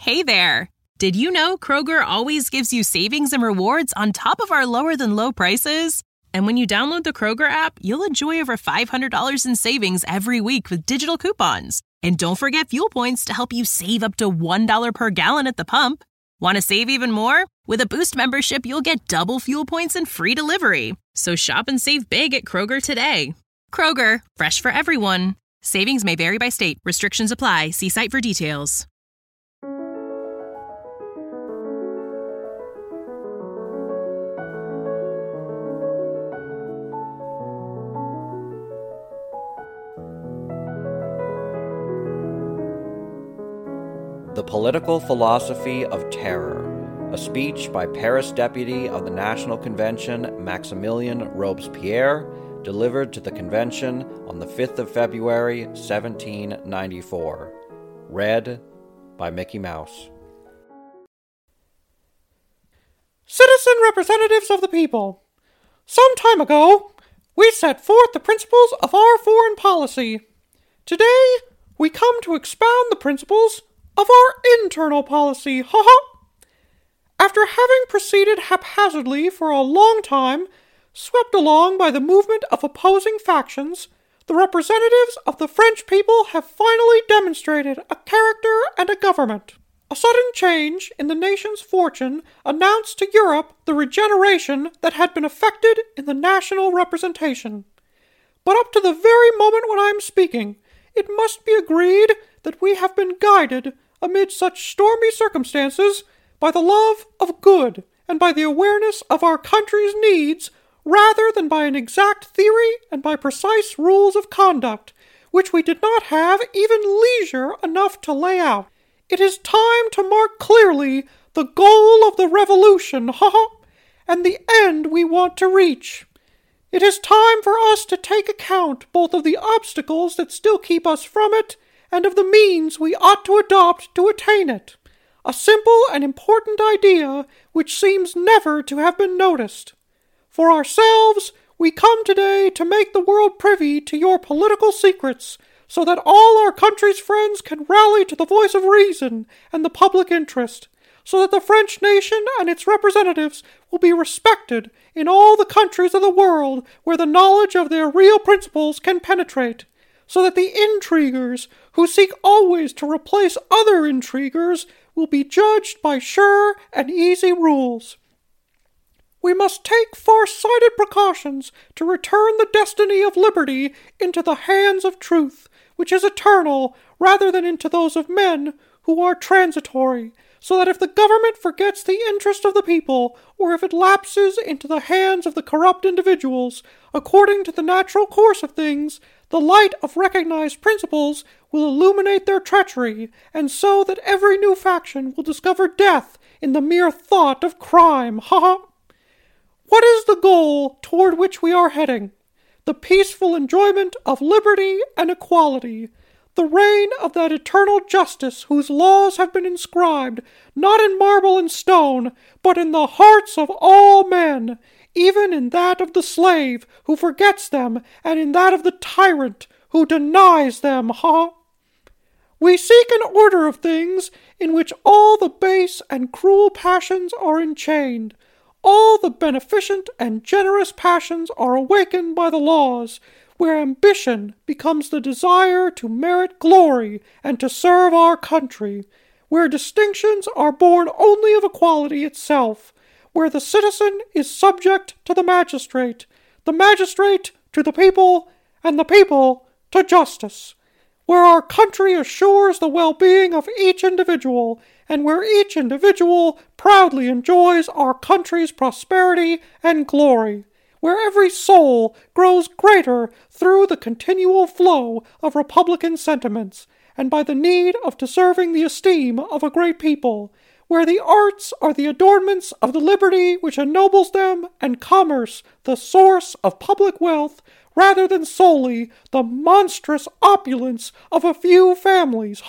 Hey there! Did you know Kroger always gives you savings and rewards on top of our lower-than-low prices? And when you download the Kroger app, you'll enjoy over $500 in savings every week with digital coupons. And don't forget fuel points to help you save up to $1 per gallon at the pump. Want to save even more? With a Boost membership, you'll get double fuel points and free delivery. So shop and save big at Kroger today. Kroger, fresh for everyone. Savings may vary by state. Restrictions apply. See site for details. The Political Philosophy of Terror, a speech by Paris Deputy of the National Convention Maximilien Robespierre, delivered to the convention on the 5th of February, 1794. Read by Mickey Mouse. Citizen representatives of the people, some time ago, we set forth the principles of our foreign policy. Today, we come to expound the principles of our internal policy, After having proceeded haphazardly for a long time, swept along by the movement of opposing factions, the representatives of the French people have finally demonstrated a character and a government. A sudden change in the nation's fortune announced to Europe the regeneration that had been effected in the national representation. But up to the very moment when I am speaking, it must be agreed that we have been guided amid such stormy circumstances by the love of good and by the awareness of our country's needs rather than by an exact theory and by precise rules of conduct, which we did not have even leisure enough to lay out. It is time to mark clearly the goal of the revolution, and the end we want to reach. It is time for us to take account both of the obstacles that still keep us from it and of the means we ought to adopt to attain it. A simple and important idea which seems never to have been noticed. For ourselves, we come today to make the world privy to your political secrets, so that all our country's friends can rally to the voice of reason and the public interest, so that the French nation and its representatives will be respected in all the countries of the world where the knowledge of their real principles can penetrate, so that the intriguers who seek always to replace other intriguers will be judged by sure and easy rules. We must take far-sighted precautions to return the destiny of liberty into the hands of truth, which is eternal, rather than into those of men who are transitory, so that if the government forgets the interest of the people, or if it lapses into the hands of the corrupt individuals, according to the natural course of things, the light of recognized principles will illuminate their treachery, and so that every new faction will discover death in the mere thought of crime. What is the goal toward which we are heading? The peaceful enjoyment of liberty and equality, the reign of that eternal justice whose laws have been inscribed, not in marble and stone, but in the hearts of all men, even in that of the slave who forgets them, and in that of the tyrant who denies them, We seek an order of things in which all the base and cruel passions are enchained, all the beneficent and generous passions are awakened by the laws, where ambition becomes the desire to merit glory and to serve our country, where distinctions are born only of equality itself, where the citizen is subject to the magistrate to the people, and the people to justice, where our country assures the well-being of each individual, and where each individual proudly enjoys our country's prosperity and glory, where every soul grows greater through the continual flow of republican sentiments, and by the need of deserving the esteem of a great people, where the arts are the adornments of the liberty which ennobles them, and commerce the source of public wealth, rather than solely the monstrous opulence of a few families.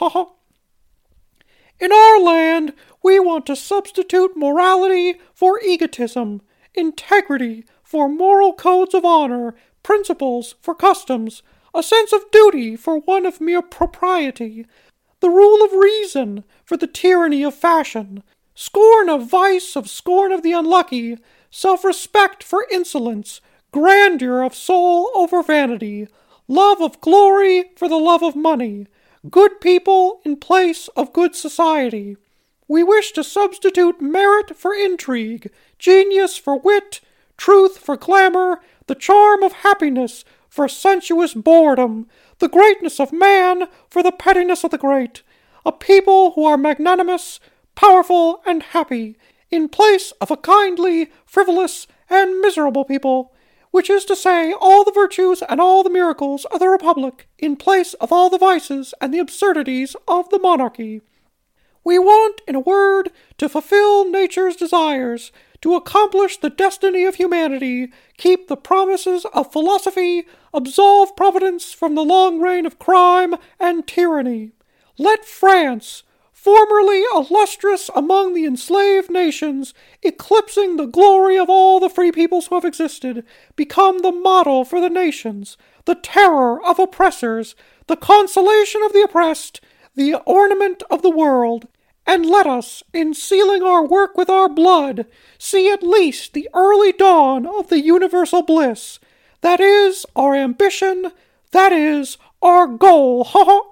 In our land, we want to substitute morality for egotism, integrity for moral codes of honor, principles for customs, a sense of duty for one of mere propriety, the rule of reason for the tyranny of fashion, scorn of vice of scorn of the unlucky, self-respect for insolence, grandeur of soul over vanity, love of glory for the love of money, good people in place of good society. We wish to substitute merit for intrigue, genius for wit, truth for glamour, the charm of happiness for sensuous boredom, the greatness of man for the pettiness of the great, a people who are magnanimous, powerful, and happy, in place of a kindly, frivolous, and miserable people, which is to say, all the virtues and all the miracles of the Republic, in place of all the vices and the absurdities of the monarchy. We want, in a word, to fulfill nature's desires, to accomplish the destiny of humanity, keep the promises of philosophy, absolve Providence from the long reign of crime and tyranny. Let France, formerly illustrious among the enslaved nations, eclipsing the glory of all the free peoples who have existed, become the model for the nations, the terror of oppressors, the consolation of the oppressed, the ornament of the world. And let us, in sealing our work with our blood, see at least the early dawn of the universal bliss. That is our ambition, that is our goal. Ha ha!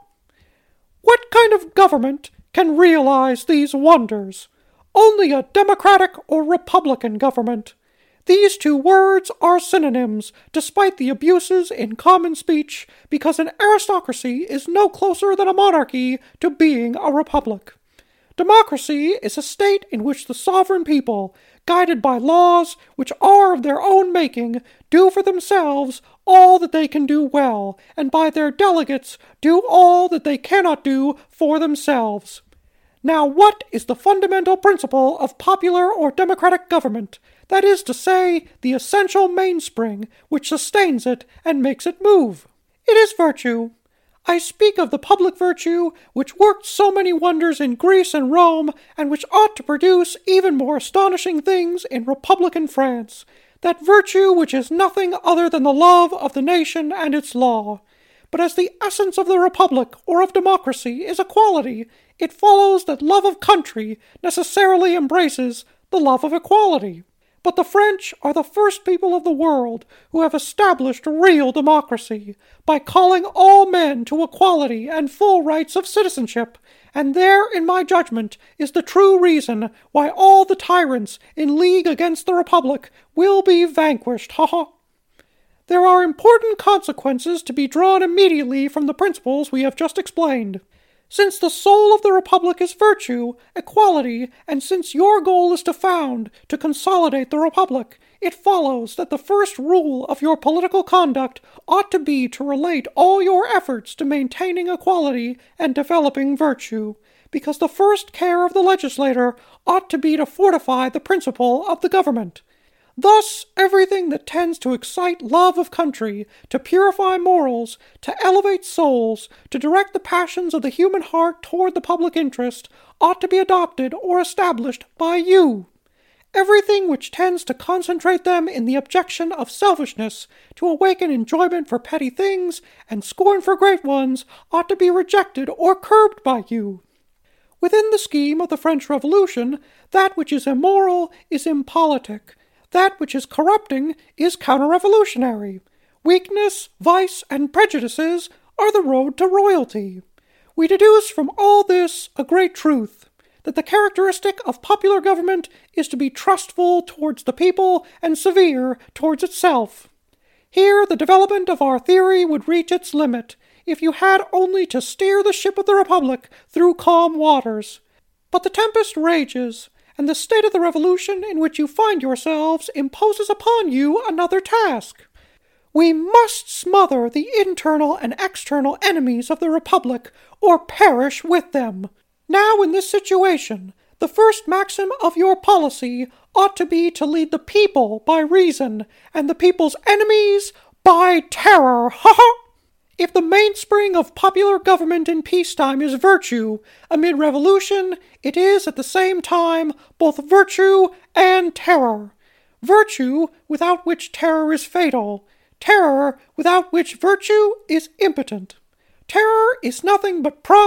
What kind of government can realize these wonders? Only a democratic or republican government. These two words are synonyms, despite the abuses in common speech, because an aristocracy is no closer than a monarchy to being a republic. Democracy is a state in which the sovereign people, guided by laws which are of their own making, do for themselves all that they can do well, and by their delegates do all that they cannot do for themselves. Now, what is the fundamental principle of popular or democratic government? That is to say, the essential mainspring which sustains it and makes it move. It is virtue. I speak of the public virtue which worked so many wonders in Greece and Rome, and which ought to produce even more astonishing things in republican France, that virtue which is nothing other than the love of the nation and its law. But as the essence of the republic or of democracy is equality, it follows that love of country necessarily embraces the love of equality. But the French are the first people of the world who have established real democracy by calling all men to equality and full rights of citizenship, and there, in my judgment, is the true reason why all the tyrants in league against the Republic will be vanquished. Ha ha! There are important consequences to be drawn immediately from the principles we have just explained. Since the soul of the Republic is virtue, equality, and since your goal is to consolidate the Republic, it follows that the first rule of your political conduct ought to be to relate all your efforts to maintaining equality and developing virtue, because the first care of the legislator ought to be to fortify the principle of the government. Thus, everything that tends to excite love of country, to purify morals, to elevate souls, to direct the passions of the human heart toward the public interest, ought to be adopted or established by you. Everything which tends to concentrate them in the objection of selfishness, to awaken enjoyment for petty things and scorn for great ones, ought to be rejected or curbed by you. Within the scheme of the French Revolution, that which is immoral is impolitic. That which is corrupting is counter-revolutionary. Weakness, vice, and prejudices are the road to royalty. We deduce from all this a great truth, that the characteristic of popular government is to be trustful towards the people and severe towards itself. Here the development of our theory would reach its limit, if you had only to steer the ship of the Republic through calm waters. But the tempest rages, and the state of the revolution in which you find yourselves imposes upon you another task. We must smother the internal and external enemies of the Republic, or perish with them. Now, in this situation, the first maxim of your policy ought to be to lead the people by reason, and the people's enemies by terror. Ha ha! If the mainspring of popular government in peacetime is virtue, amid revolution it is at the same time both virtue and terror. Virtue, without which terror is fatal. Terror, without which virtue is impotent. Terror is nothing but prompt,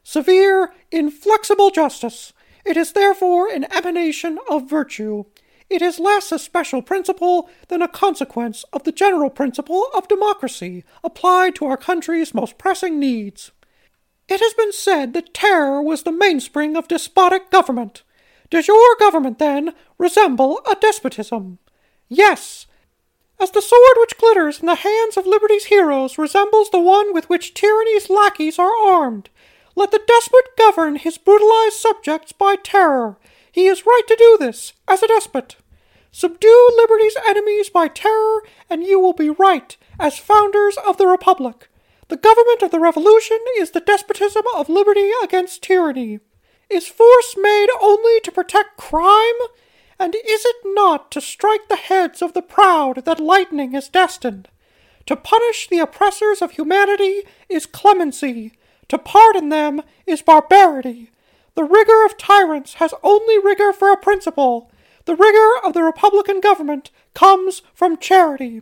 severe, inflexible justice. It is therefore an emanation of virtue. It is less a special principle than a consequence of the general principle of democracy applied to our country's most pressing needs. It has been said that terror was the mainspring of despotic government. Does your government, then, resemble a despotism? Yes. As the sword which glitters in the hands of liberty's heroes resembles the one with which tyranny's lackeys are armed, let the despot govern his brutalized subjects by terror. He is right to do this, as a despot. Subdue liberty's enemies by terror, and you will be right, as founders of the Republic. The government of the Revolution is the despotism of liberty against tyranny. Is force made only to protect crime? And is it not to strike the heads of the proud that lightning is destined? To punish the oppressors of humanity is clemency. To pardon them is barbarity. The rigor of tyrants has only rigor for a principle. The rigor of the Republican government comes from charity.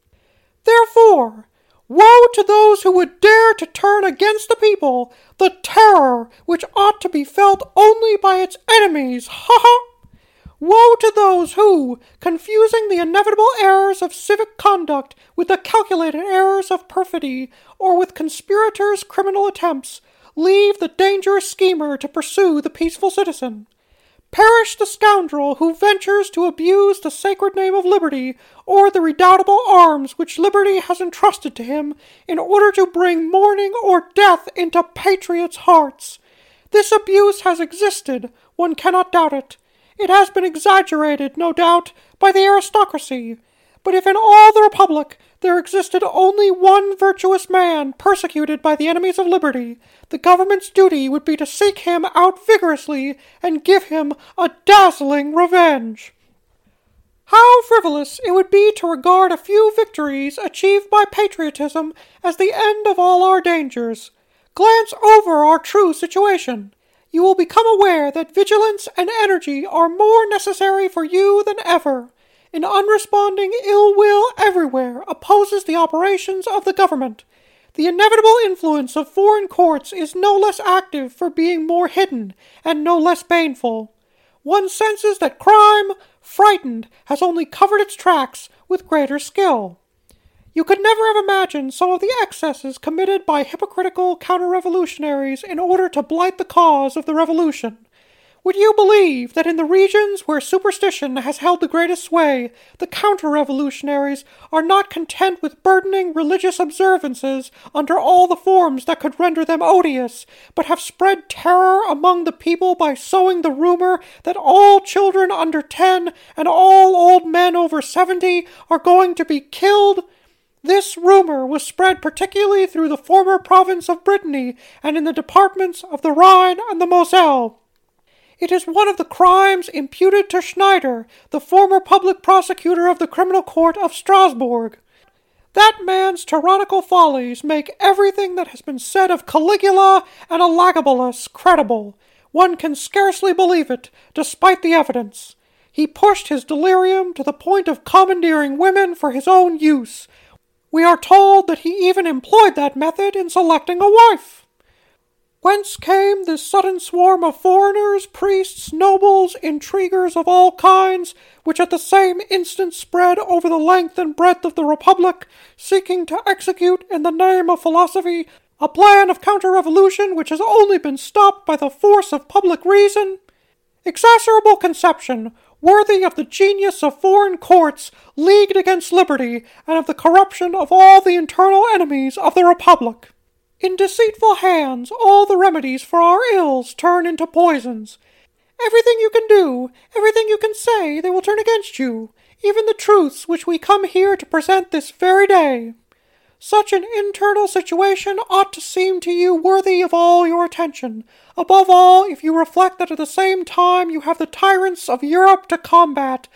Therefore, woe to those who would dare to turn against the people the terror which ought to be felt only by its enemies. Ha ha! Woe to those who, confusing the inevitable errors of civic conduct with the calculated errors of perfidy, or with conspirators' criminal attempts, leave the dangerous schemer to pursue the peaceful citizen. Perish the scoundrel who ventures to abuse the sacred name of liberty, or the redoubtable arms which liberty has entrusted to him, in order to bring mourning or death into patriots' hearts. This abuse has existed, one cannot doubt it. It has been exaggerated, no doubt, by the aristocracy. But if in all the Republic there existed only one virtuous man persecuted by the enemies of liberty, the government's duty would be to seek him out vigorously and give him a dazzling revenge. How frivolous it would be to regard a few victories achieved by patriotism as the end of all our dangers. Glance over our true situation. You will become aware that vigilance and energy are more necessary for you than ever. An unresponding ill will everywhere opposes the operations of the government. The inevitable influence of foreign courts is no less active for being more hidden, and no less baneful. One senses that crime, frightened, has only covered its tracks with greater skill. You could never have imagined some of the excesses committed by hypocritical counter-revolutionaries in order to blight the cause of the revolution. Would you believe that in the regions where superstition has held the greatest sway, the counter-revolutionaries are not content with burdening religious observances under all the forms that could render them odious, but have spread terror among the people by sowing the rumor that all children under 10 and all old men over 70 are going to be killed? This rumor was spread particularly through the former province of Brittany and in the departments of the Rhine and the Moselle. It is one of the crimes imputed to Schneider, the former public prosecutor of the criminal court of Strasbourg. That man's tyrannical follies make everything that has been said of Caligula and Elagabalus credible. One can scarcely believe it, despite the evidence. He pushed his delirium to the point of commandeering women for his own use. We are told that he even employed that method in selecting a wife. Whence came this sudden swarm of foreigners, priests, nobles, intriguers of all kinds, which at the same instant spread over the length and breadth of the Republic, seeking to execute in the name of philosophy a plan of counter-revolution which has only been stopped by the force of public reason? Exasperable conception, worthy of the genius of foreign courts leagued against liberty, and of the corruption of all the internal enemies of the Republic. In deceitful hands all the remedies for our ills turn into poisons. Everything you can do, everything you can say, they will turn against you, even the truths which we come here to present this very day. Such an internal situation ought to seem to you worthy of all your attention, above all if you reflect that at the same time you have the tyrants of Europe to combat,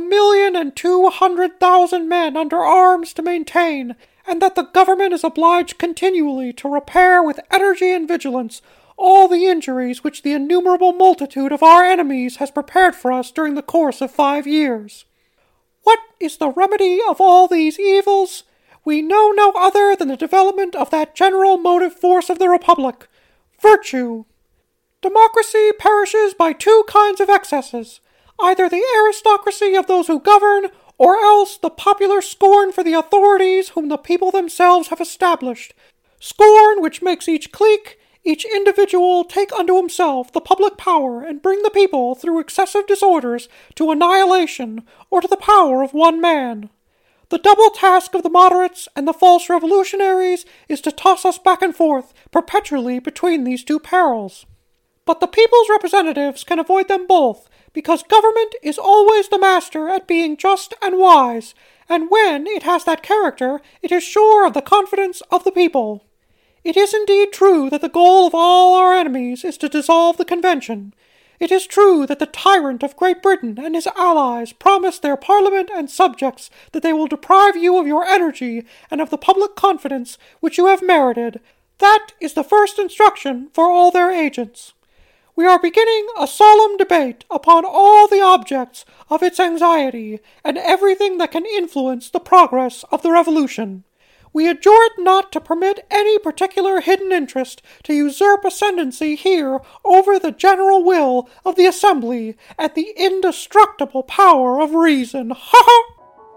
1,200,000 men under arms to maintain, and that the government is obliged continually to repair with energy and vigilance all the injuries which the innumerable multitude of our enemies has prepared for us during the course of 5 years. What is the remedy of all these evils? We know no other than the development of that general motive force of the Republic, Virtue. Democracy perishes by two kinds of excesses, either the aristocracy of those who govern, or else the popular scorn for the authorities whom the people themselves have established, scorn which makes each clique, each individual take unto himself the public power and bring the people through excessive disorders to annihilation or to the power of one man. The double task of the moderates and the false revolutionaries is to toss us back and forth perpetually between these two perils. But the people's representatives can avoid them both, because government is always the master at being just and wise, and when it has that character, it is sure of the confidence of the people. It is indeed true that the goal of all our enemies is to dissolve the Convention. It is true that the tyrant of Great Britain and his allies promise their Parliament and subjects that they will deprive you of your energy and of the public confidence which you have merited. That is the first instruction for all their agents. We are beginning a solemn debate upon all the objects of its anxiety and everything that can influence the progress of the Revolution. We adjure it not to permit any particular hidden interest to usurp ascendancy here over the general will of the Assembly and the indestructible power of reason. Ha ha!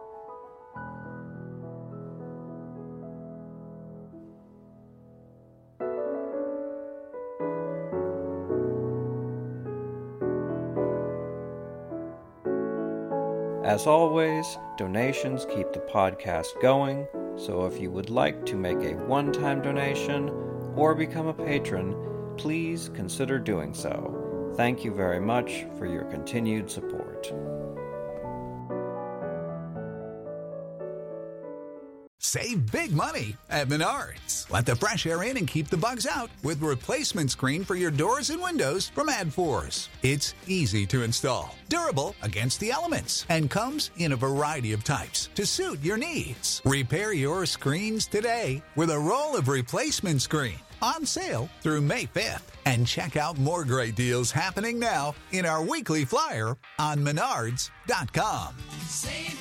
As always, donations keep the podcast going, so if you would like to make a one-time donation or become a patron, please consider doing so. Thank you very much for your continued support. Save big money at Menards. Let the fresh air in and keep the bugs out with replacement screen for your doors and windows from AdForce. It's easy to install, durable against the elements, and comes in a variety of types to suit your needs. Repair your screens today with a roll of replacement screen on sale through May 5th. And check out more great deals happening now in our weekly flyer on Menards.com. Save